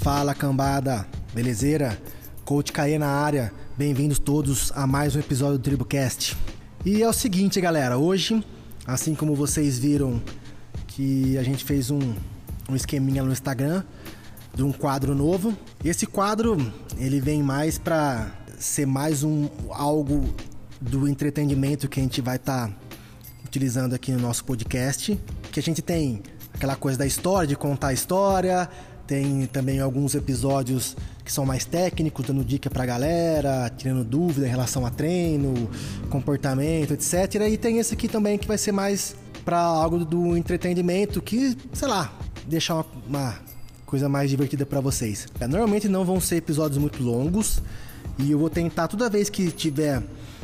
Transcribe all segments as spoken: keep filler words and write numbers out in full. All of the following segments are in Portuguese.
Fala, cambada, belezeira? Coach Caê na área, bem-vindos todos a mais um episódio do TribuCast. E é o seguinte, galera, hoje, assim como vocês viram que a gente fez um, um esqueminha no Instagram de um quadro novo, esse quadro ele vem mais para ser mais um algo do entretenimento que a gente vai estar tá utilizando aqui no nosso podcast, que a gente tem aquela coisa da história, de contar a história, tem também alguns episódios que são mais técnicos, dando dica pra galera, tirando dúvida em relação a treino, comportamento, etcétera. E tem esse aqui também que vai ser mais pra algo do entretenimento, que, sei lá, deixar uma, uma coisa mais divertida pra vocês. Normalmente não vão ser episódios muito longos, e eu vou tentar, toda vez que tiver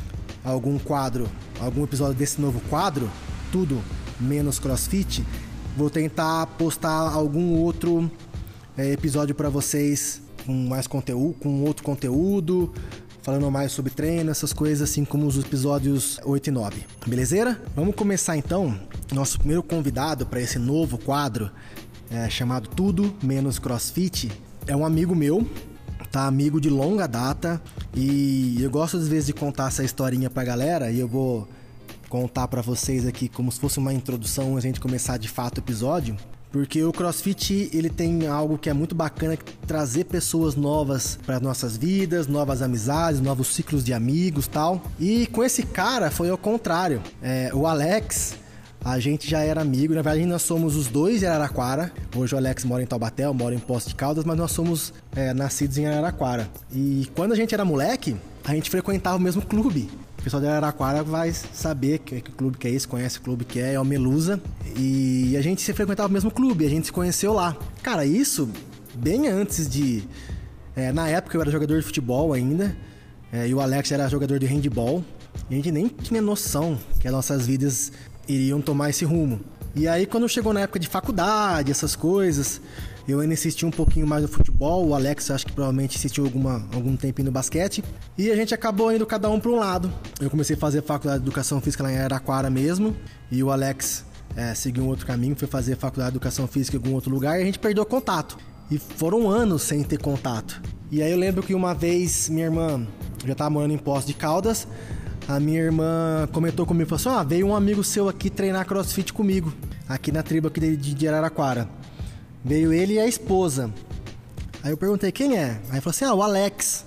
algum quadro, algum episódio desse novo quadro, tudo menos CrossFit, vou tentar postar algum outro é, episódio para vocês com mais conteúdo, com outro conteúdo, falando mais sobre treino, essas coisas, assim como os episódios oito e nove. Belezeira? Vamos começar então. Nosso primeiro convidado para esse novo quadro, é, chamado Tudo Menos CrossFit, é um amigo meu, tá? Amigo de longa data, e eu gosto às vezes de contar essa historinha pra galera, e eu vou contar pra vocês aqui como se fosse uma introdução antes de a gente começar de fato o episódio, porque o CrossFit ele tem algo que é muito bacana, trazer pessoas novas para nossas vidas, novas amizades, novos ciclos de amigos, tal. E com esse cara foi ao contrário. É, o Alex, a gente já era amigo, na verdade nós somos os dois de Araraquara. Hoje o Alex mora em Taubaté, eu moro em Poços de Caldas, mas nós somos é, nascidos em Araraquara. E quando a gente era moleque, a gente frequentava o mesmo clube. O pessoal de Araraquara vai saber que, que clube que é esse, conhece o clube que é, é o Melusa. E a gente se frequentava o mesmo clube, a gente se conheceu lá. Cara, isso bem antes de... É, na época eu era jogador de futebol ainda, é, e o Alex era jogador de handball. E a gente nem tinha noção que as nossas vidas iriam tomar esse rumo. E aí quando chegou na época de faculdade, essas coisas, eu ainda insisti um pouquinho mais no futebol. O Alex acho que provavelmente insistiu alguma, algum tempinho no basquete. E a gente acabou indo cada um para um lado. Eu comecei a fazer faculdade de Educação Física lá em Araraquara mesmo. E o Alex é, seguiu um outro caminho, foi fazer faculdade de Educação Física em algum outro lugar. E a gente perdeu contato. E foram anos sem ter contato. E aí eu lembro que uma vez minha irmã já estava morando em Poços de Caldas. A minha irmã comentou comigo, falou assim, ah, veio um amigo seu aqui treinar CrossFit comigo, aqui na tribo aqui de, de Araraquara. Veio ele e a esposa. Aí eu perguntei, quem é? Aí ele falou assim, ah, o Alex.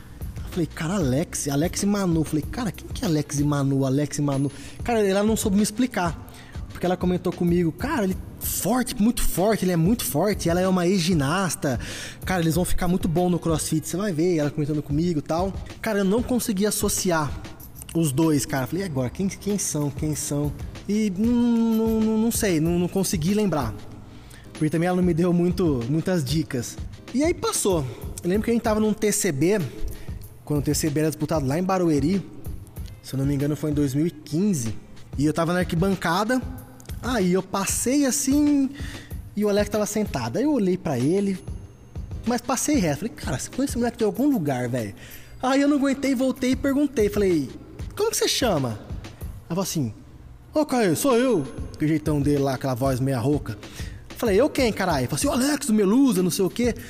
Eu falei, cara, Alex? Alex e Manu. Eu falei, cara, quem que é Alex e Manu? Alex e Manu. Cara, ela não soube me explicar. Porque ela comentou comigo, cara, ele é forte, muito forte, ele é muito forte. Ela é uma ex-ginasta. Cara, eles vão ficar muito bom no CrossFit, você vai ver. Ela comentando comigo e tal. Cara, eu não consegui associar os dois, cara. Falei, e agora? Quem, quem são? Quem são? E não, não, não, não sei, não, não consegui lembrar. Porque também ela não me deu muito, muitas dicas. E aí passou. Eu lembro que a gente tava num T C B, quando o T C B era disputado lá em Barueri. Se eu não me engano foi em dois mil e quinze. E eu tava na arquibancada. Aí eu passei assim e o Alex tava sentado. Aí eu olhei pra ele, mas passei reto. Falei, cara, você conhece esse moleque de algum lugar, velho? Aí eu não aguentei, voltei e perguntei. Falei, como que você chama? Ela falou assim, ô, Caio, sou eu. Que jeitão dele lá, aquela voz meia rouca. Falei, eu quem, caralho? Falei assim, o Alex do Melusa, não sei o quê.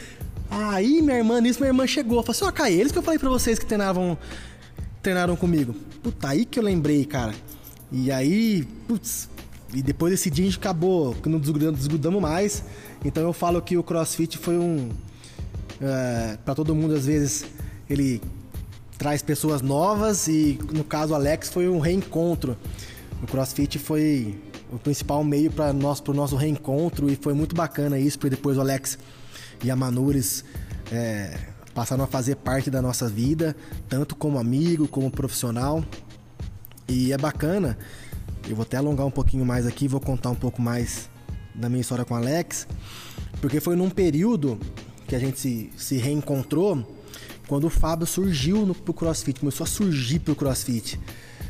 Aí minha irmã, nisso minha irmã chegou. Falei assim, ó, Caio, eles que eu falei pra vocês que treinavam, treinaram comigo. Puta, aí que eu lembrei, cara. E aí, putz, e depois desse dia a gente acabou, que não desgrudamos, desgrudamos mais. Então eu falo que o CrossFit foi um... É, pra todo mundo, às vezes, ele traz pessoas novas e, no caso, o Alex foi um reencontro. O CrossFit foi o principal meio para nós, pro nosso reencontro, e foi muito bacana isso, porque depois o Alex e a Manures é, passaram a fazer parte da nossa vida, tanto como amigo, como profissional. E é bacana, eu vou até alongar um pouquinho mais aqui, vou contar um pouco mais da minha história com o Alex, porque foi num período que a gente se, se reencontrou, quando o Fábio surgiu no, pro CrossFit, começou a surgir pro CrossFit.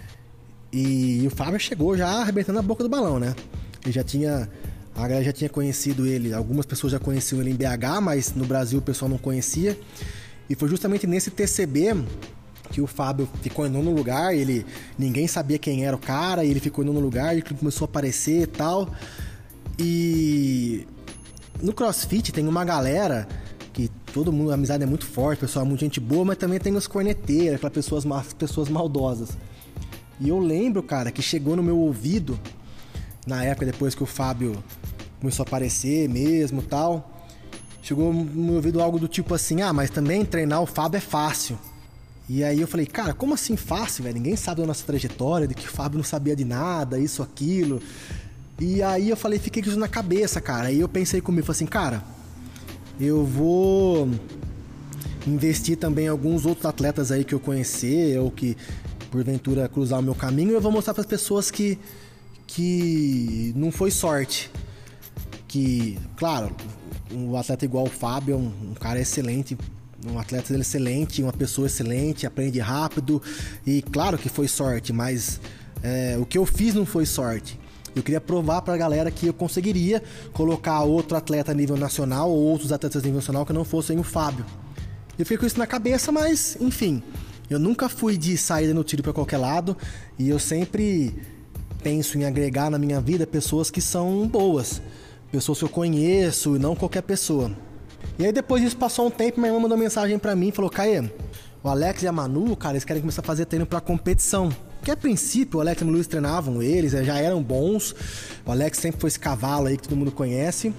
E, e o Fábio chegou já arrebentando a boca do balão, né? Ele já tinha... A galera já tinha conhecido ele, algumas pessoas já conheciam ele em B H, mas no Brasil o pessoal não conhecia. E foi justamente nesse T C B que o Fábio ficou em nono lugar, ele, ninguém sabia quem era o cara, e ele ficou em nono lugar, e começou a aparecer e tal. E no CrossFit tem uma galera que todo mundo, a amizade é muito forte, o pessoal é muito gente boa, mas também tem os corneteiros, aquelas pessoas, pessoas maldosas. E eu lembro, cara, que chegou no meu ouvido, na época depois que o Fábio começou a aparecer mesmo e tal, chegou no meu ouvido algo do tipo assim, ah, mas também treinar o Fábio é fácil. E aí eu falei, cara, como assim fácil, velho? Ninguém sabe da nossa trajetória, de que o Fábio não sabia de nada, isso, aquilo. E aí eu falei, fiquei com isso na cabeça, cara. Aí eu pensei comigo, falei assim, cara, eu vou investir também em alguns outros atletas aí que eu conhecer, ou que porventura cruzar o meu caminho, e eu vou mostrar para as pessoas que, que não foi sorte. Que, claro, um atleta igual o Fábio é um, um cara excelente, um atleta excelente, uma pessoa excelente, aprende rápido, e claro que foi sorte, mas é, o que eu fiz não foi sorte. Eu queria provar pra galera que eu conseguiria colocar outro atleta a nível nacional ou outros atletas a nível nacional que não fossem o Fábio. Eu fiquei com isso na cabeça, mas enfim, eu nunca fui de saída no tiro pra qualquer lado, e eu sempre penso em agregar na minha vida pessoas que são boas, pessoas que eu conheço e não qualquer pessoa. E aí depois disso passou um tempo, minha irmã mandou mensagem pra mim e falou, Caê, o Alex e a Manu, cara, eles querem começar a fazer treino pra competição. Porque a princípio o Alex e o Luiz treinavam eles, já eram bons. O Alex sempre foi esse cavalo aí que todo mundo conhece.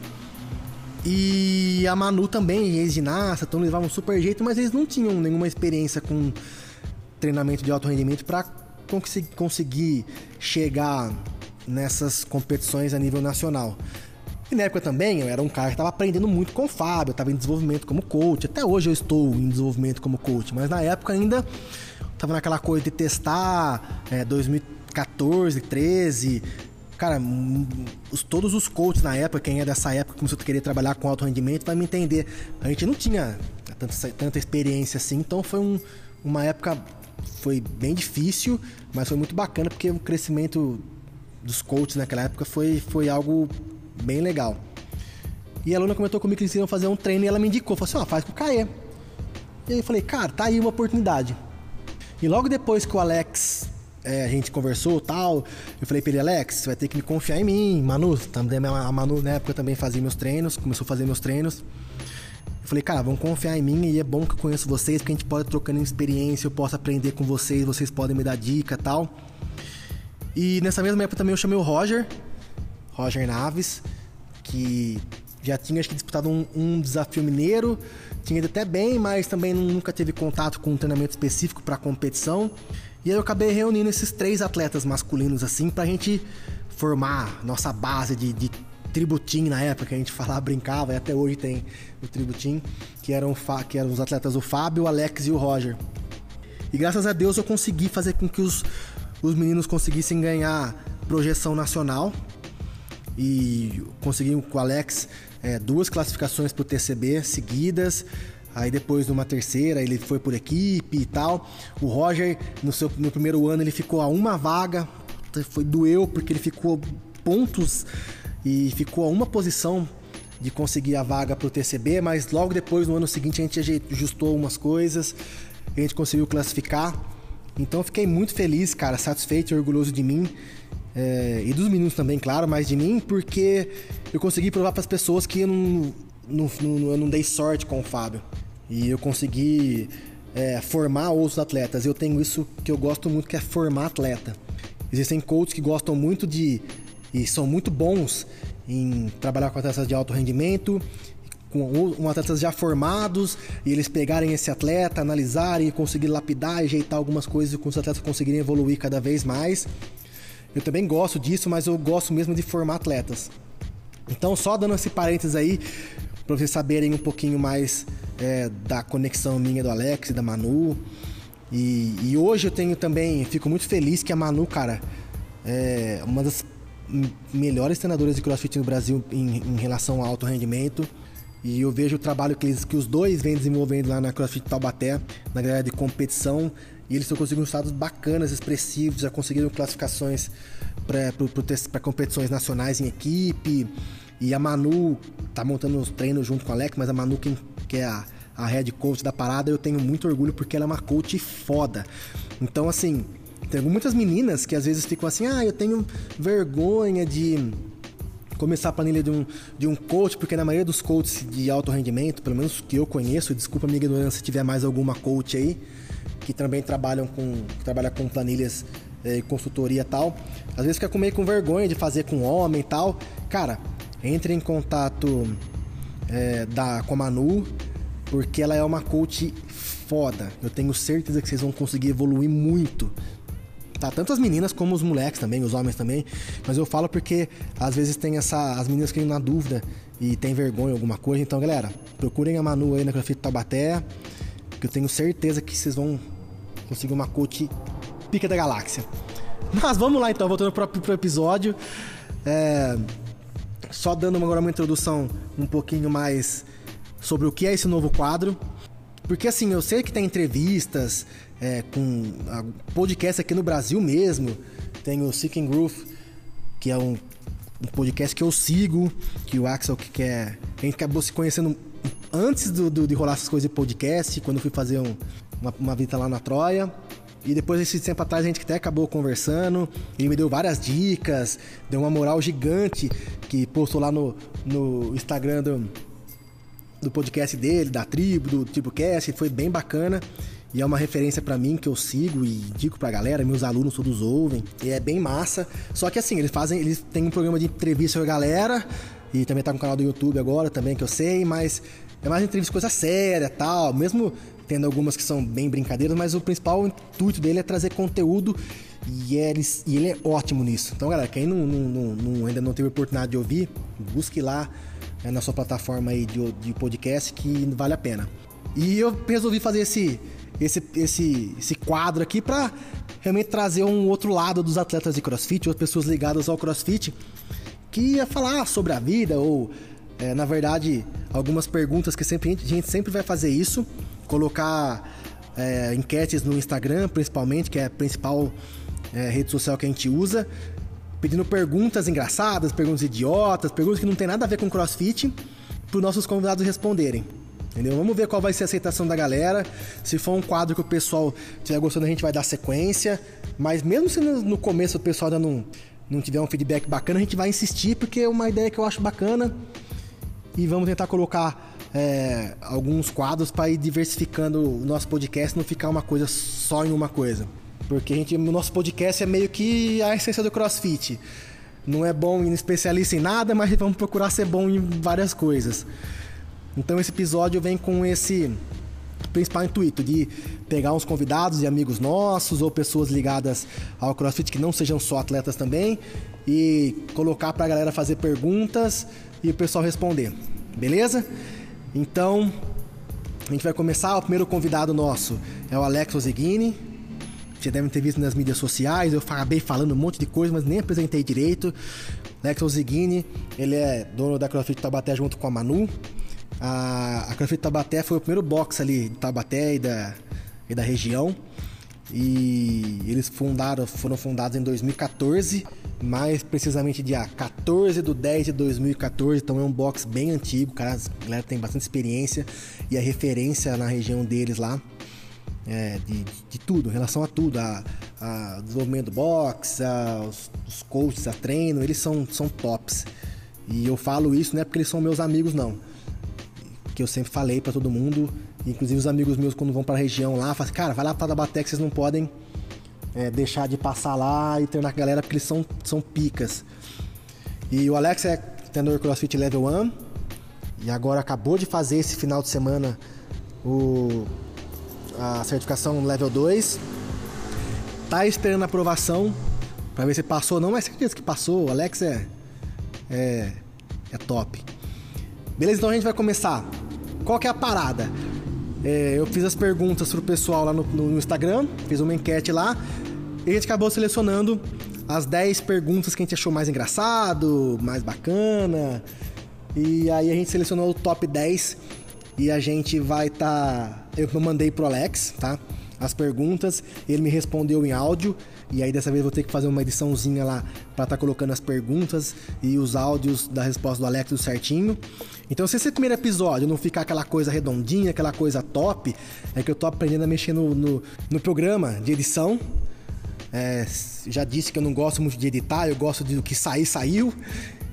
E a Manu também, ex-ginasta, então eles levavam super jeito, mas eles não tinham nenhuma experiência com treinamento de alto rendimento pra conseguir chegar nessas competições a nível nacional. E na época também eu era um cara que estava aprendendo muito com o Fábio, eu estava em desenvolvimento como coach. Até hoje eu estou em desenvolvimento como coach, mas na época ainda estava naquela coisa de testar, é, dois mil e quatorze, treze. Cara, os, todos os coaches na época, quem é dessa época começou a querer trabalhar com alto rendimento, vai me entender. A gente não tinha tanta, tanta experiência assim, então foi um, uma época, foi bem difícil, mas foi muito bacana porque o crescimento dos coaches naquela época foi, foi algo bem legal. E a aluna comentou comigo que eles iam fazer um treino e ela me indicou, falou assim, ó, faz com o Caê. E aí eu falei, cara, tá aí uma oportunidade. E logo depois que o Alex, é, a gente conversou e tal, eu falei pra ele, Alex, você vai ter que me confiar em mim. Manu, também, a Manu na época também fazia meus treinos, começou a fazer meus treinos. Eu falei, cara, vamos confiar em mim e é bom que eu conheço vocês, porque a gente pode trocando experiência, eu posso aprender com vocês, vocês podem me dar dica e tal. E nessa mesma época também eu chamei o Roger, Roger Naves, que já tinha acho que disputado um, um desafio mineiro, tinha ido até bem, mas também nunca teve contato com um treinamento específico para competição. E aí eu acabei reunindo esses três atletas masculinos assim pra gente formar nossa base de, de tributim na época, que a gente falava, brincava, e até hoje tem o tributim, que eram, que eram os atletas o Fábio, o Alex e o Roger. E graças a Deus eu consegui fazer com que os, os meninos conseguissem ganhar projeção nacional. E consegui com o Alex é, duas classificações para o T C B seguidas. Aí depois numa terceira ele foi por equipe e tal. O Roger no, seu, no primeiro ano ele ficou a uma vaga. Foi doeu porque ele ficou pontos e ficou a uma posição de conseguir a vaga para o T C B. Mas logo depois no ano seguinte a gente ajustou umas coisas, a gente conseguiu classificar. Então eu fiquei muito feliz, cara, satisfeito e orgulhoso de mim. É, e dos meninos também, claro, mas de mim, porque eu consegui provar para as pessoas que eu não, não, não, eu não dei sorte com o Fábio. E eu consegui é, formar outros atletas. Eu tenho isso que eu gosto muito, que é formar atleta. Existem coaches que gostam muito de, e são muito bons em trabalhar com atletas de alto rendimento, com, com atletas já formados, e eles pegarem esse atleta, analisarem e conseguir lapidar, ajeitar algumas coisas, e com os atletas conseguirem evoluir cada vez mais. Eu também gosto disso, mas eu gosto mesmo de formar atletas. Então, só dando esse parênteses aí, para vocês saberem um pouquinho mais é, da conexão minha do Alex e da Manu. E, e hoje eu tenho também, fico muito feliz que a Manu, cara, é uma das melhores treinadoras de CrossFit no Brasil em, em relação ao alto rendimento. E eu vejo o trabalho que, eles, que os dois vêm desenvolvendo lá na CrossFit Taubaté, na galera de competição. E eles estão conseguindo resultados bacanas, expressivos, já conseguiram classificações para competições nacionais em equipe. E a Manu tá montando os treinos junto com a Alex, mas a Manu, quem, que é a, a head coach da parada, eu tenho muito orgulho porque ela é uma coach foda. Então, assim, tem muitas meninas que às vezes ficam assim, ah, eu tenho vergonha de começar a planilha de um, de um coach, porque na maioria dos coaches de alto rendimento, pelo menos que eu conheço, desculpa a minha ignorância se tiver mais alguma coach aí, que também trabalham com, que trabalha com planilhas e eh, consultoria e tal, às vezes fica meio com vergonha de fazer com homem e tal. Cara, entre em contato é, da, com a Manu, porque ela é uma coach foda. Eu tenho certeza que vocês vão conseguir evoluir muito. Tá, tanto as meninas como os moleques também, os homens também. Mas eu falo porque às vezes tem essa, as meninas que na dúvida e tem vergonha alguma coisa. Então, galera, procurem a Manu aí na CrossFit Taubaté, que eu tenho certeza que vocês vão conseguir uma coach pica da galáxia. Mas vamos lá então, voltando pro, pro episódio. É, só dando agora uma introdução um pouquinho mais sobre o que é esse novo quadro. Porque assim, eu sei que tem entrevistas é, com podcast aqui no Brasil mesmo. Tem o Seeking Groove, que é um, um podcast que eu sigo, que o Axel que quer. A gente acabou se conhecendo antes do, do, de rolar essas coisas de podcast, quando eu fui fazer um, uma, uma visita lá na Troia. E depois, esse tempo atrás, a gente até acabou conversando. Ele me deu várias dicas, deu uma moral gigante, que postou lá no, no Instagram do, do podcast dele, da tribo, do TribuCast. Foi bem bacana. E é uma referência pra mim, que eu sigo e indico pra galera. Meus alunos todos ouvem. E é bem massa. Só que assim, eles fazem, eles têm um programa de entrevista com a galera. E também tá com o canal do YouTube agora também, que eu sei. Mas é mais entrevista, coisa séria e tal. Mesmo tendo algumas que são bem brincadeiras, mas o principal intuito dele é trazer conteúdo. E ele, e ele é ótimo nisso. Então, galera, quem não, não, não, ainda não teve oportunidade de ouvir, busque lá é, na sua plataforma aí de, de podcast, que vale a pena. E eu resolvi fazer esse, esse, esse, esse quadro aqui para realmente trazer um outro lado dos atletas de CrossFit, ou pessoas ligadas ao CrossFit, que ia falar sobre a vida, ou é, na verdade algumas perguntas que sempre, a gente sempre vai fazer isso, colocar é, enquetes no Instagram principalmente, que é a principal é, rede social que a gente usa, pedindo perguntas engraçadas, perguntas idiotas, perguntas que não tem nada a ver com CrossFit, para os nossos convidados responderem. Entendeu? Vamos ver qual vai ser a aceitação da galera. Se for um quadro que o pessoal estiver gostando, a gente vai dar sequência. Mas mesmo se no começo o pessoal ainda não, não tiver um feedback bacana, a gente vai insistir, porque é uma ideia que eu acho bacana. E vamos tentar colocar é, alguns quadros para ir diversificando o nosso podcast, não ficar uma coisa só em uma coisa. Porque a gente, o nosso podcast é meio que a essência do CrossFit. Não é bom em especialista em nada, mas vamos procurar ser bom em várias coisas. Então esse episódio vem com esse principal intuito de pegar uns convidados e amigos nossos, ou pessoas ligadas ao CrossFit que não sejam só atletas também, e colocar pra galera fazer perguntas e o pessoal responder, beleza? Então a gente vai começar. O primeiro convidado nosso é o Alex Ozeguini. Vocês devem ter visto nas mídias sociais, eu acabei falando um monte de coisa, mas nem apresentei direito. Alex Ozeguini, ele é dono da CrossFit Taubaté junto com a Manu. A, a CrossFit Taubaté foi o primeiro box ali de Taubaté e da, e da região. E eles fundaram, foram fundados em dois mil e catorze, mais precisamente dia quatorze de dez de dois mil e catorze. Então é um box bem antigo, cara, a galera tem bastante experiência e a referência na região deles lá. É, de, de tudo, em relação a tudo, a, a desenvolvimento do box, a, os, os coaches, a treino, eles são, são tops. E eu falo isso não é porque eles são meus amigos, não. Que eu sempre falei pra todo mundo, inclusive os amigos meus quando vão pra região lá, falam assim, cara, vai lá pra Taubaté que vocês não podem é, deixar de passar lá e treinar com a galera, porque eles são, são picas. E o Alex é treinador CrossFit Level um, e agora acabou de fazer esse final de semana o... a certificação Level dois. Tá esperando a aprovação pra ver se passou. Não, mas certeza que passou. O Alex é, é, é top. Beleza, então a gente vai começar. Qual que é a parada? É, eu fiz as perguntas pro pessoal lá no, no Instagram, fiz uma enquete lá, e a gente acabou selecionando as dez perguntas que a gente achou mais engraçado, mais bacana. E aí a gente selecionou o top dez. E a gente vai estar... Tá... Eu mandei pro Alex, tá? As perguntas, ele me respondeu em áudio. E aí dessa vez eu vou ter que fazer uma ediçãozinha lá pra estar tá colocando as perguntas e os áudios da resposta do Alex tudo certinho. Então se esse primeiro episódio não ficar aquela coisa redondinha, aquela coisa top, é que eu tô aprendendo a mexer no, no, no programa de edição. É, já disse que eu não gosto muito de editar, eu gosto de o que sair, saiu.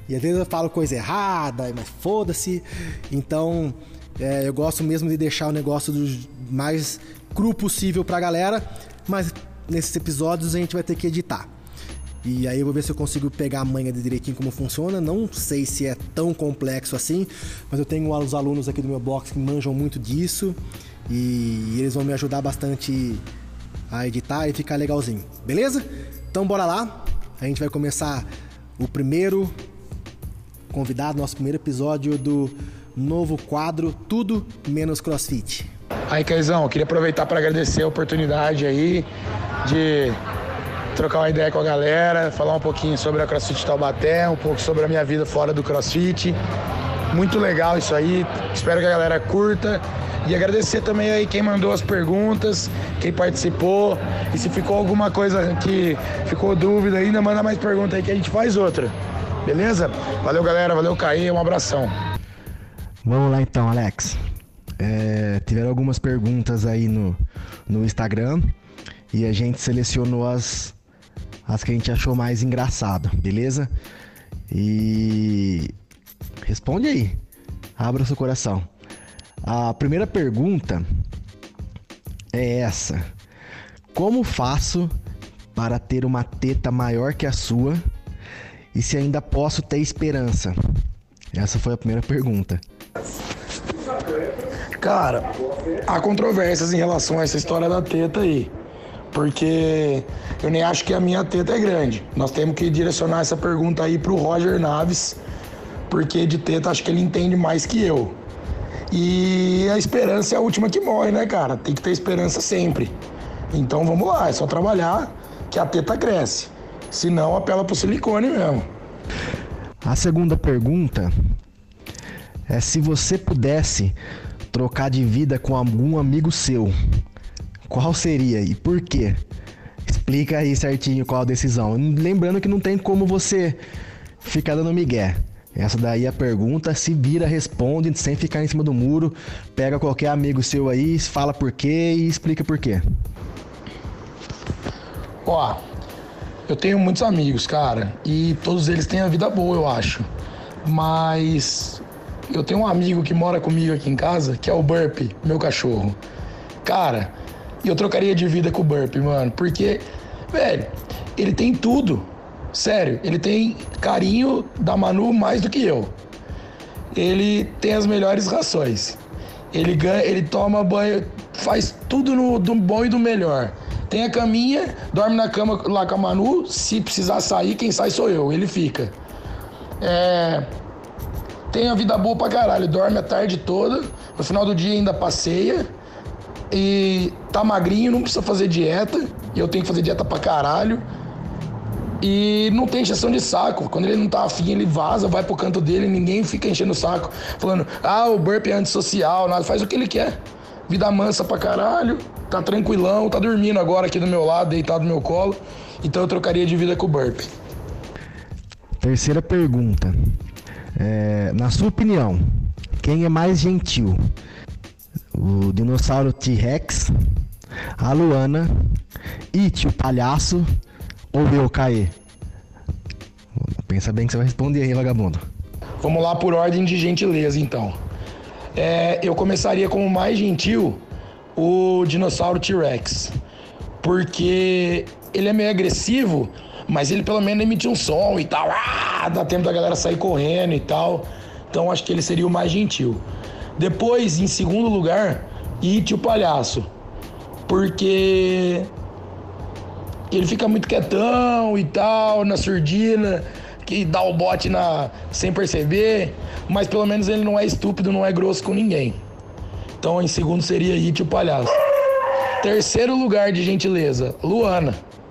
E às vezes eu falo coisa errada, mas foda-se. Então, é, eu gosto mesmo de deixar o negócio do mais cru possível pra galera. Mas nesses episódios a gente vai ter que editar. E aí eu vou ver se eu consigo pegar a manha de direitinho como funciona. Não sei se é tão complexo assim, mas eu tenho os alunos aqui do meu box que manjam muito disso. E eles vão me ajudar bastante a editar e ficar legalzinho. Beleza? Então bora lá. A gente vai começar o primeiro convidado, nosso primeiro episódio do novo quadro Tudo Menos CrossFit. Aí, Caizão, eu queria aproveitar para agradecer a oportunidade aí de trocar uma ideia com a galera, falar um pouquinho sobre a CrossFit Taubaté, um pouco sobre a minha vida fora do CrossFit. Muito legal isso aí, espero que a galera curta. E agradecer também aí quem mandou as perguntas, quem participou. E se ficou alguma coisa que ficou dúvida ainda, manda mais pergunta aí que a gente faz outra. Beleza? Valeu, galera. Valeu, Caí. Um abração. Vamos lá então, Alex. É, tiveram algumas perguntas aí no, no Instagram e a gente selecionou as, as que a gente achou mais engraçado, beleza? E responde aí. Abra o seu coração. A primeira pergunta é essa: como faço para ter uma teta maior que a sua e se ainda posso ter esperança? Essa foi a primeira pergunta. Cara, há controvérsias em relação a essa história da teta aí, porque eu nem acho que a minha teta é grande. Nós temos que direcionar essa pergunta aí pro Roger Naves, porque de teta acho que ele entende mais que eu. E a esperança é a última que morre, né, cara? Tem que ter esperança sempre. Então vamos lá, é só trabalhar que a teta cresce. Se não, apela pro silicone mesmo. A segunda pergunta é se você pudesse trocar de vida com algum amigo seu, qual seria e por quê? Explica aí certinho qual a decisão. Lembrando que não tem como você ficar dando migué. Essa daí é a pergunta, se vira, responde, sem ficar em cima do muro. Pega qualquer amigo seu aí, fala por quê e explica por quê. Ó, eu tenho muitos amigos, cara, e todos eles têm a vida boa, eu acho. Mas eu tenho um amigo que mora comigo aqui em casa, que é o Burp, meu cachorro. Cara, eu trocaria de vida com o Burp, mano, porque, velho, ele tem tudo. Sério, ele tem carinho da Manu mais do que eu. Ele tem as melhores rações. Ele ganha, ele toma banho, faz tudo no, do bom e do melhor. Tem a caminha, dorme na cama lá com a Manu. Se precisar sair, quem sai sou eu, ele fica. É, tem a vida boa pra caralho, dorme a tarde toda. No final do dia ainda passeia. E tá magrinho, não precisa fazer dieta. E eu tenho que fazer dieta pra caralho. E não tem encheção de saco. Quando ele não tá afim, ele vaza, vai pro canto dele, ninguém fica enchendo o saco, falando, ah, o Burp é antissocial, nada, faz o que ele quer. Vida mansa pra caralho, tá tranquilão, tá dormindo agora aqui do meu lado, deitado no meu colo. Então eu trocaria de vida com o Burp. Terceira pergunta. É, na sua opinião, quem é mais gentil? O dinossauro T-Rex, a Luana, It, o palhaço, ou eu, Caê? Pensa bem que você vai responder aí, vagabundo. Vamos lá por ordem de gentileza, então. É, eu começaria como mais gentil o dinossauro T-Rex. Porque ele é meio agressivo, mas ele pelo menos emite um som e tal. Ah, dá tempo da galera sair correndo e tal. Então acho que ele seria o mais gentil. Depois, em segundo lugar, It, o palhaço. Porque ele fica muito quietão e tal, na surdina, que dá o bote na, sem perceber, mas pelo menos ele não é estúpido, não é grosso com ninguém. Então, em segundo seria It, o palhaço. Terceiro lugar de gentileza, Luana.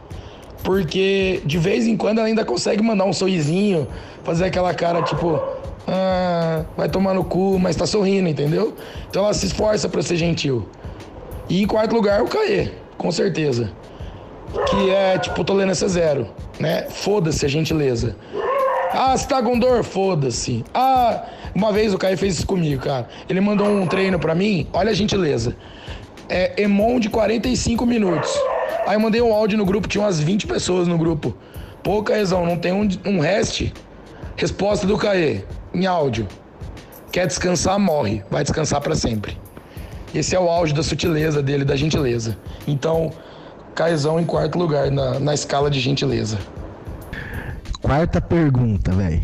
Porque de vez em quando ela ainda consegue mandar um sorrisinho, fazer aquela cara tipo, ah, vai tomar no cu, mas tá sorrindo, entendeu? Então ela se esforça pra ser gentil. E em quarto lugar, o Caê, com certeza. Que é tipo tolerância zero, né? Foda-se a gentileza. Ah, você tá com dor? Foda-se. Ah, uma vez o Caio fez isso comigo, cara. Ele mandou um treino pra mim, olha a gentileza. É Emon de quarenta e cinco minutos. Aí eu mandei um áudio no grupo, tinha umas vinte pessoas no grupo. Pô, Caizão, não tem um, um rest? Resposta do Caê, em áudio. Quer descansar, morre. Vai descansar pra sempre. Esse é o auge da sutileza dele, da gentileza. Então, Caezão em quarto lugar na, na escala de gentileza. Quarta pergunta, velho.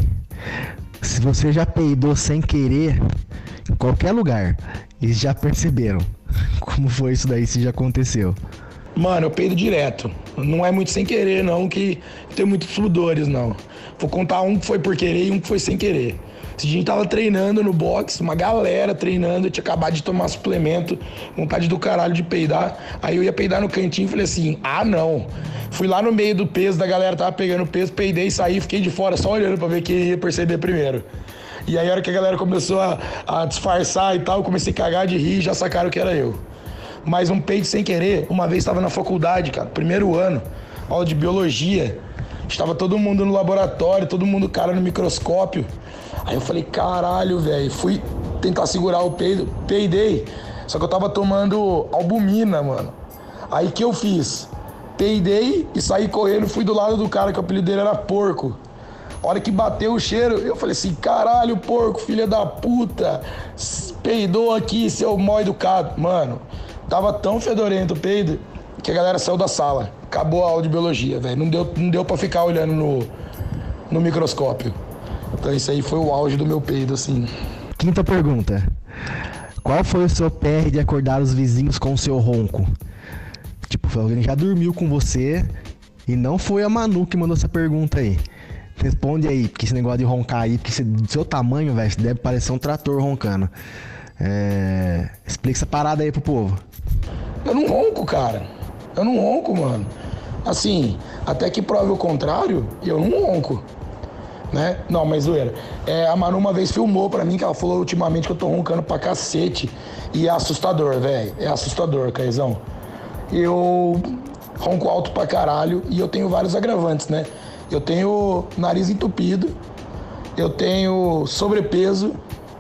Se você já peidou sem querer em qualquer lugar, eles já perceberam como foi isso daí, se já aconteceu? Mano, eu peido direto. Não é muito sem querer, não, que tem muitos fluidores, não. Vou contar um que foi por querer e um que foi sem querer. Esse dia a gente tava treinando no box, uma galera treinando, eu tinha acabado de tomar suplemento, vontade do caralho de peidar. Aí eu ia peidar no cantinho e falei assim, ah não. Fui lá no meio do peso, da galera tava pegando peso, peidei, saí, fiquei de fora só olhando pra ver quem ia perceber primeiro. E aí a hora que a galera começou a, a disfarçar e tal, eu comecei a cagar de rir e já sacaram que era eu. Mas um peido sem querer, uma vez estava na faculdade, cara, primeiro ano, aula de biologia. Estava todo mundo no laboratório, todo mundo cara no microscópio. Aí eu falei, caralho, velho, fui tentar segurar o peido, peidei. Só que eu tava tomando albumina, mano. Aí que eu fiz? Peidei e saí correndo, fui do lado do cara que o apelido dele era Porco. A hora que bateu o cheiro, eu falei assim, caralho, Porco, filha da puta, peidou aqui, seu mal educado. Mano, tava tão fedorento o peido que a galera saiu da sala. Acabou a aula de biologia, velho. Não deu, não deu pra ficar olhando no, no microscópio. Então isso aí foi o auge do meu peido, assim. Quinta pergunta. Qual foi o seu P R de acordar os vizinhos com o seu ronco? Tipo, alguém já dormiu com você e não foi a Manu que mandou essa pergunta aí. Responde aí, porque esse negócio de roncar aí, porque você, do seu tamanho, velho, deve parecer um trator roncando. É... Explica essa parada aí pro povo. Eu não ronco, cara. Eu não ronco, mano. Assim, até que prove o contrário, eu não ronco. Né? Não, mas zoeira. É, a Manu uma vez filmou pra mim, que ela falou ultimamente que eu tô roncando pra cacete. E é assustador, velho. É assustador, Caizão. Eu ronco alto pra caralho e eu tenho vários agravantes, né? Eu tenho nariz entupido, eu tenho sobrepeso.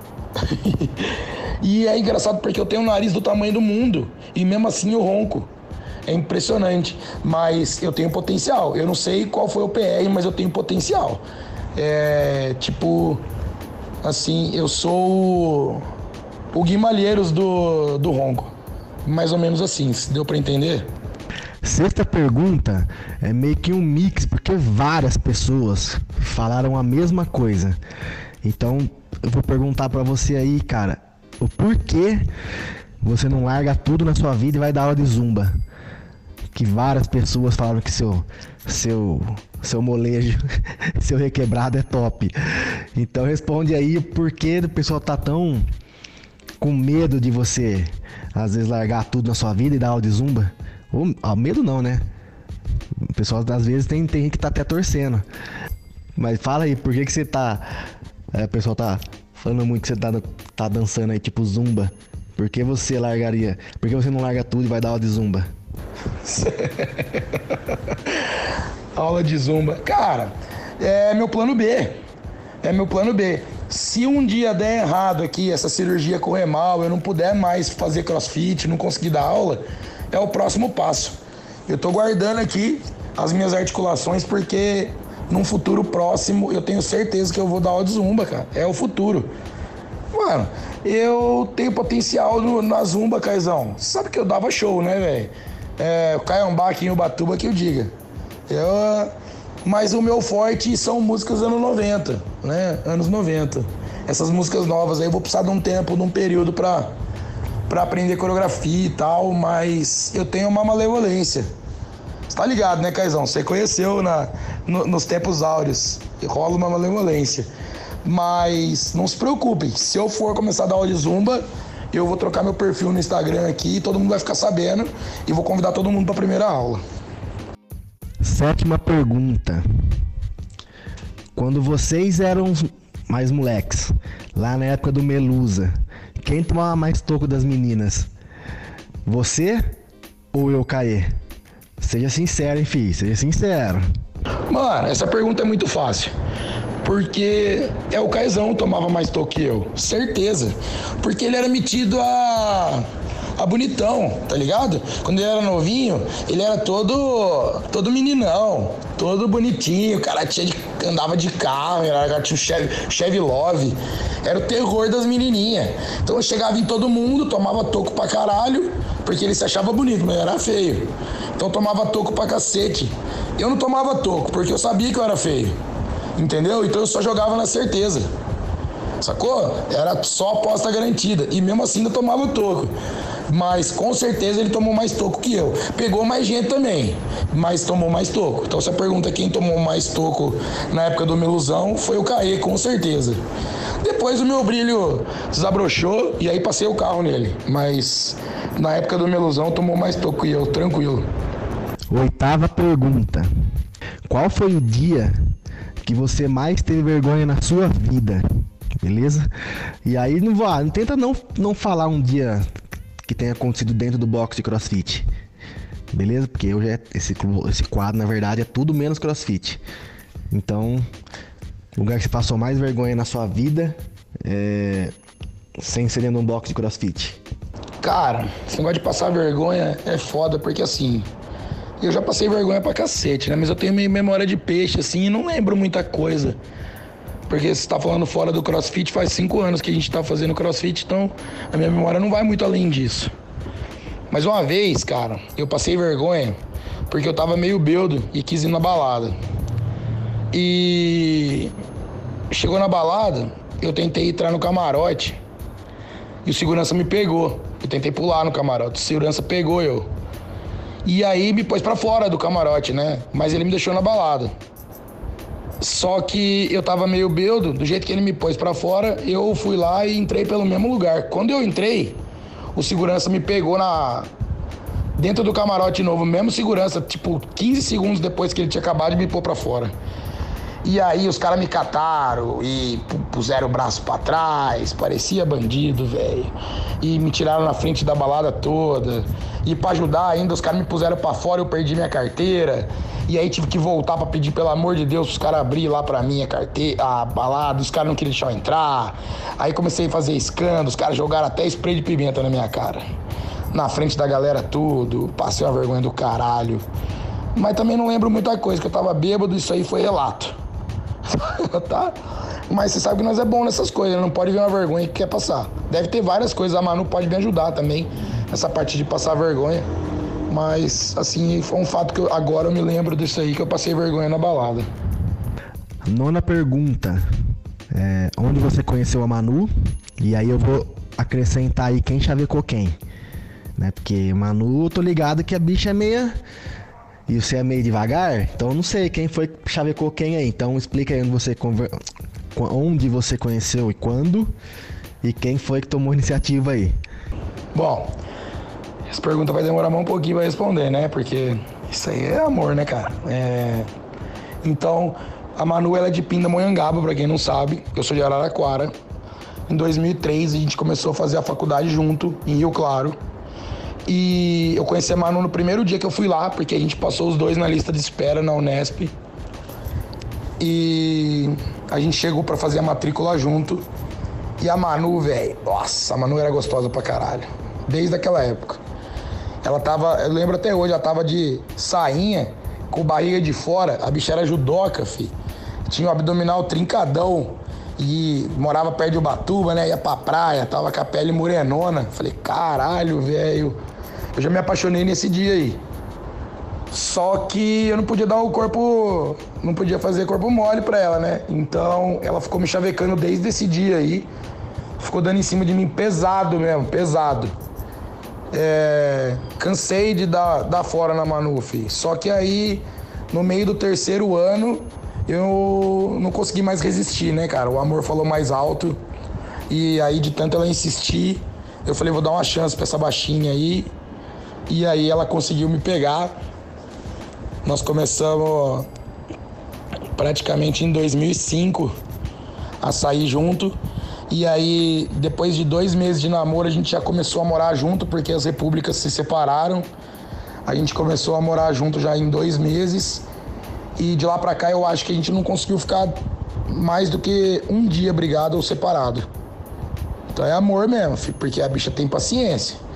E é engraçado porque eu tenho um nariz do tamanho do mundo e mesmo assim eu ronco. É impressionante, mas eu tenho potencial. Eu não sei qual foi o P R, mas eu tenho potencial. É, tipo, assim, eu sou o, o Gui Malheiros do, do ronco. Mais ou menos assim, se deu pra entender? Sexta pergunta é meio que um mix, porque várias pessoas falaram a mesma coisa. Então, eu vou perguntar pra você aí, cara, o porquê você não larga tudo na sua vida e vai dar aula de zumba? Que várias pessoas falaram que seu, seu, seu molejo, seu requebrado é top. Então responde aí o porquê o pessoal tá tão com medo de você, às vezes, largar tudo na sua vida e dar aula de zumba. Ou, ah, medo não, né? O pessoal, às vezes, tem, tem gente que tá até torcendo. Mas fala aí, por que que você tá... É, o pessoal tá falando muito que você tá, tá dançando aí, tipo zumba. Por que você largaria? Por que você não larga tudo e vai dar aula de zumba? Aula de zumba. Cara, é meu plano B. É meu plano B. Se um dia der errado aqui, essa cirurgia correr mal, eu não puder mais fazer crossfit, não conseguir dar aula, é o próximo passo. Eu tô guardando aqui as minhas articulações porque num futuro próximo eu tenho certeza que eu vou dar aula de zumba, cara. É o futuro. Mano, eu tenho potencial no, na zumba, Caizão. Você sabe que eu dava show, né, velho? É, o Caiambá aqui em Ubatuba que eu diga. Eu, mas o meu forte são músicas anos noventa, né? Anos noventa. Essas músicas novas aí eu vou precisar de um tempo, de um período pra, pra aprender coreografia e tal, mas eu tenho uma malevolência. Você tá ligado, né, Caizão? Você conheceu na, no, nos tempos áureos. Rola uma malevolência. Mas não se preocupem, se eu for começar a dar aula de zumba, eu vou trocar meu perfil no Instagram aqui, todo mundo vai ficar sabendo e vou convidar todo mundo para a primeira aula. Sétima pergunta. Quando vocês eram mais moleques, lá na época do Melusa, quem tomava mais toco das meninas? Você ou eu, Caê? Seja sincero, hein, filho? Seja sincero. Mano, essa pergunta é muito fácil. Porque é o Caizão que tomava mais toco que eu. Certeza. Porque ele era metido a, a bonitão, tá ligado? Quando ele era novinho, ele era todo todo meninão, todo bonitinho, o cara tinha de, andava de carro, era, tinha o Chevy, Chevy Love, era o terror das menininhas. Então eu chegava em todo mundo, tomava toco pra caralho, porque ele se achava bonito, mas era feio. Então eu tomava toco pra cacete. Eu não tomava toco, porque eu sabia que eu era feio, entendeu? Então eu só jogava na certeza. Sacou? Era só aposta garantida. E mesmo assim ainda tomava toco. Mas com certeza ele tomou mais toco que eu. Pegou mais gente também, mas tomou mais toco. Então se a pergunta é quem tomou mais toco na época do Meluzão, foi o Caê, com certeza. Depois o meu brilho desabrochou e aí passei o carro nele. Mas na época do Meluzão tomou mais toco que eu, tranquilo. Oitava pergunta. Qual foi o dia que você mais teve vergonha na sua vida? Beleza? E aí não vou, não tenta não, não falar um dia que tenha acontecido dentro do box de CrossFit. Beleza? Porque hoje é, esse, esse quadro, na verdade, é tudo menos CrossFit. Então, o lugar que você passou mais vergonha na sua vida é, sem ser dentro de um box de CrossFit. Cara, esse negócio de passar vergonha é foda, porque assim, eu já passei vergonha pra cacete, né? Mas eu tenho meio memória de peixe, assim, e não lembro muita coisa. Porque você tá falando fora do CrossFit, faz cinco anos que a gente tá fazendo CrossFit, então a minha memória não vai muito além disso. Mas uma vez, cara, eu passei vergonha porque eu tava meio bêbado e quis ir na balada. E chegou na balada, eu tentei entrar no camarote e o segurança me pegou. Eu tentei pular no camarote, o segurança pegou eu. E aí me pôs pra fora do camarote, né? Mas ele me deixou na balada. Só que eu tava meio bêbado, do jeito que ele me pôs pra fora, eu fui lá e entrei pelo mesmo lugar. Quando eu entrei, o segurança me pegou na dentro do camarote novo, mesmo segurança, tipo quinze segundos depois que ele tinha acabado de me pôr pra fora. E aí os caras me cataram e puseram o braço pra trás, parecia bandido, velho. E me tiraram na frente da balada toda. E pra ajudar ainda, os caras me puseram pra fora e eu perdi minha carteira. E aí tive que voltar pra pedir, pelo amor de Deus, os caras abrirem lá pra mim a carteira, a balada, os caras não queriam deixar eu entrar. Aí comecei a fazer escândalo, os caras jogaram até spray de pimenta na minha cara. Na frente da galera tudo, passei uma vergonha do caralho. Mas também não lembro muita coisa, que eu tava bêbado, isso aí foi relato. Tá? Mas você sabe que nós é bom nessas coisas, não pode ver uma vergonha que quer passar. Deve ter várias coisas, a Manu pode me ajudar também nessa parte de passar vergonha. Mas, assim, foi um fato que eu, agora eu me lembro disso aí, que eu passei vergonha na balada. Nona pergunta. É, onde você conheceu a Manu? E aí eu vou acrescentar aí quem chavecou quem. Né? Porque Manu, eu tô ligado que a bicha é meia... E você é meio devagar, então eu não sei quem foi que chavecou quem aí. Então explica aí onde você, conver... onde você conheceu e quando. E quem foi que tomou a iniciativa aí. Bom, essa pergunta vai demorar um pouquinho pra responder, né? Porque isso aí é amor, né, cara? É... Então, a Manu, ela é de Pindamonhangaba, pra quem não sabe. Eu sou de Araraquara. Em dois mil e três, a gente começou a fazer a faculdade junto, em Rio Claro. E eu conheci a Manu no primeiro dia que eu fui lá, porque a gente passou os dois na lista de espera na Unesp. E a gente chegou pra fazer a matrícula junto. E a Manu, velho, nossa, a Manu era gostosa pra caralho. Desde aquela época. Ela tava, eu lembro até hoje, ela tava de sainha, com barriga de fora. A bicha era judoca, fi. Tinha o abdominal trincadão. E morava perto de Ubatuba, né? Ia pra praia, tava com a pele morenona. Falei, caralho, velho. Eu já me apaixonei nesse dia aí. Só que eu não podia dar o corpo... Não podia fazer corpo mole pra ela, né? Então, ela ficou me chavecando desde esse dia aí. Ficou dando em cima de mim pesado mesmo, pesado. É... Cansei de dar, dar fora na Manu, fi. Só que aí, no meio do terceiro ano... Eu não consegui mais resistir, né, cara? O amor falou mais alto. E aí, de tanto ela insistir, eu falei, vou dar uma chance pra essa baixinha aí. E aí ela conseguiu me pegar. Nós começamos praticamente em dois mil e cinco a sair junto. E aí, depois de dois meses de namoro, a gente já começou a morar junto, porque as repúblicas se separaram. A gente começou a morar junto já em dois meses. E de lá pra cá eu acho que a gente não conseguiu ficar mais do que um dia brigado ou separado. Então é amor mesmo, porque a bicha tem paciência.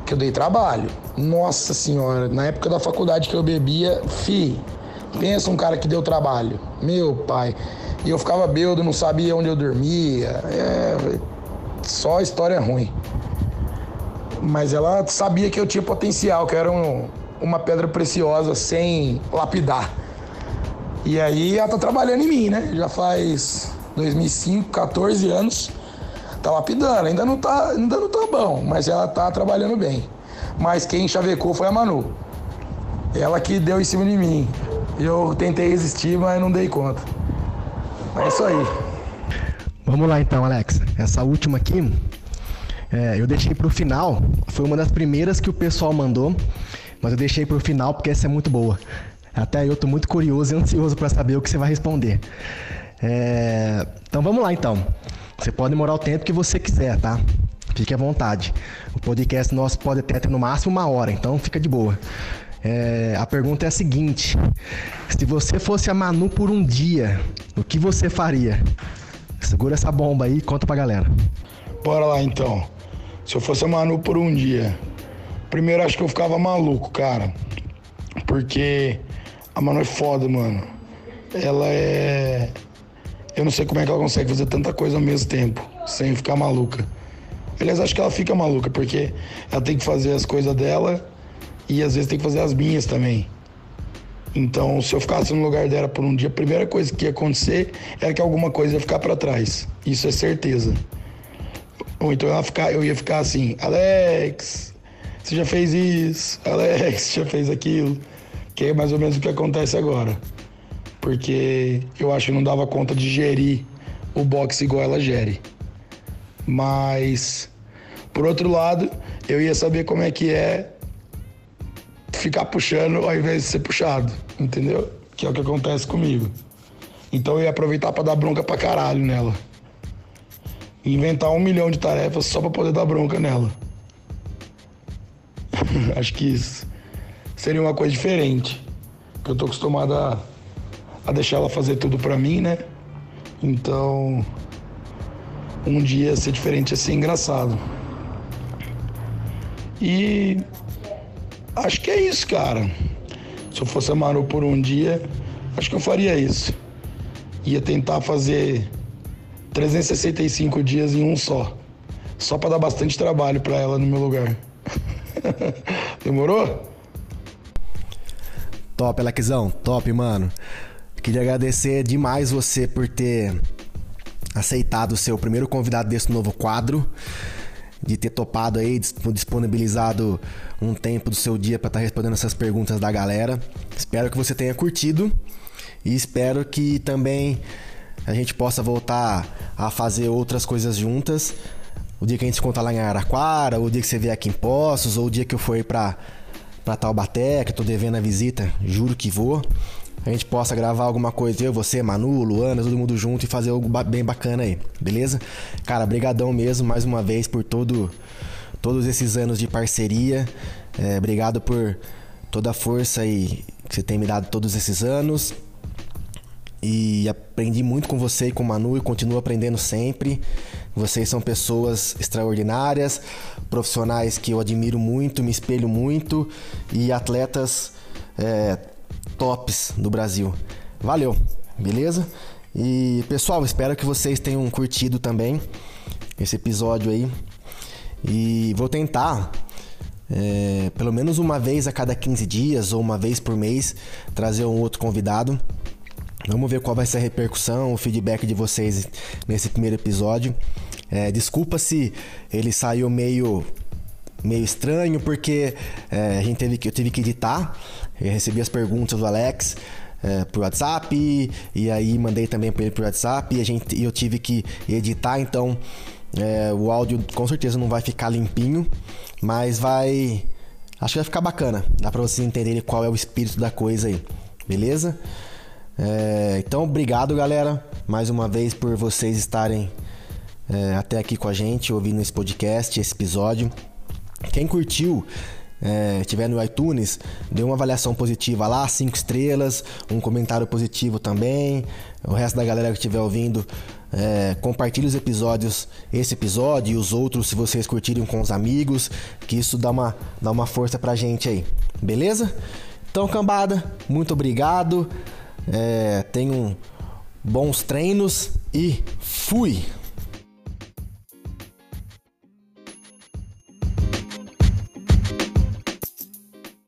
que eu dei trabalho. Nossa senhora, na época da faculdade que eu bebia, fi, pensa um cara que deu trabalho. Meu pai. E eu ficava bêbado, não sabia onde eu dormia. É, só história ruim. Mas ela sabia que eu tinha potencial, que eu era um, uma pedra preciosa sem lapidar. E aí ela tá trabalhando em mim, né? Já faz dois mil e cinco, quatorze anos. Tá lapidando, ainda não tá, ainda não tá bom, mas ela tá trabalhando bem. Mas quem chavecou foi a Manu. Ela que deu em cima de mim. Eu tentei resistir, mas não dei conta. É isso aí. Vamos lá então, Alex. Essa última aqui, é, eu deixei pro final. Foi uma das primeiras que o pessoal mandou, mas eu deixei pro final porque essa é muito boa. Até eu tô muito curioso e ansioso para saber o que você vai responder. É, então vamos lá então. Você pode demorar o tempo que você quiser, tá? Fique à vontade. O podcast nosso pode ter no máximo uma hora, então fica de boa. É, a pergunta é a seguinte: se você fosse a Manu por um dia, o que você faria? Segura essa bomba aí e conta pra galera. Bora lá então. Se eu fosse a Manu por um dia, primeiro acho que eu ficava maluco, cara. Porque a Manu é foda, mano. Ela é... Eu não sei como é que ela consegue fazer tanta coisa ao mesmo tempo, sem ficar maluca. Aliás, acho que ela fica maluca, porque ela tem que fazer as coisas dela e às vezes tem que fazer as minhas também. Então, se eu ficasse no lugar dela por um dia, a primeira coisa que ia acontecer era que alguma coisa ia ficar pra trás. Isso é certeza. Ou então ela ficar, eu ia ficar assim: Alex, você já fez isso? Alex, você já fez aquilo? Que é mais ou menos o que acontece agora. Porque eu acho que não dava conta de gerir o boxe igual ela gere. Mas, por outro lado, eu ia saber como é que é ficar puxando ao invés de ser puxado, entendeu? Que é o que acontece comigo. Então eu ia aproveitar pra dar bronca pra caralho nela. Inventar um milhão de tarefas só pra poder dar bronca nela. Acho que isso seria uma coisa diferente. Porque eu tô acostumado a... a deixar ela fazer tudo pra mim, né? Então, um dia ser diferente ia ser engraçado. E acho que é isso, cara. Se eu fosse a Manu por um dia, acho que eu faria isso. Ia tentar fazer trezentos e sessenta e cinco dias em um só. Só pra dar bastante trabalho pra ela no meu lugar. Demorou? Top, Alexão. Top, mano. Queria agradecer demais você por ter aceitado ser o primeiro convidado desse novo quadro, de ter topado aí, disponibilizado um tempo do seu dia para estar respondendo essas perguntas da galera. Espero que você tenha curtido e espero que também a gente possa voltar a fazer outras coisas juntas. O dia que a gente se encontrar lá em Araraquara, o dia que você vier aqui em Poços, ou o dia que eu for para para Taubaté, que eu tô devendo a visita, juro que vou. A gente possa gravar alguma coisa, eu, você, Manu, Luana, todo mundo junto e fazer algo bem bacana aí, beleza? Cara, brigadão mesmo, mais uma vez, por todo, todos esses anos de parceria. É, obrigado por toda a força aí que você tem me dado todos esses anos. E aprendi muito com você e com o Manu e continuo aprendendo sempre. Vocês são pessoas extraordinárias, profissionais que eu admiro muito, me espelho muito e atletas... É, tops do Brasil. Valeu, beleza? E pessoal, espero que vocês tenham curtido também esse episódio aí. E vou tentar é, pelo menos uma vez a cada quinze dias ou uma vez por mês trazer um outro convidado. Vamos ver qual vai ser a repercussão, o feedback de vocês nesse primeiro episódio. É, desculpa se ele saiu meio meio estranho, porque é, a gente teve que, eu tive que editar. Eu recebi as perguntas do Alex é, por WhatsApp, e, e aí mandei também para ele por WhatsApp, e a gente, e eu tive que editar, então é, o áudio com certeza não vai ficar limpinho, mas vai... acho que vai ficar bacana, dá para vocês entenderem qual é o espírito da coisa aí, beleza? É, então, obrigado, galera, mais uma vez por vocês estarem é, até aqui com a gente, ouvindo esse podcast, esse episódio. Quem curtiu é, estiver no iTunes, dê uma avaliação positiva lá, cinco estrelas, um comentário positivo também. O resto da galera que estiver ouvindo, é, compartilhe os episódios, esse episódio e os outros, se vocês curtirem, com os amigos, que isso dá uma, dá uma força pra gente aí, beleza? Então, cambada, muito obrigado, é, tenham bons treinos e fui!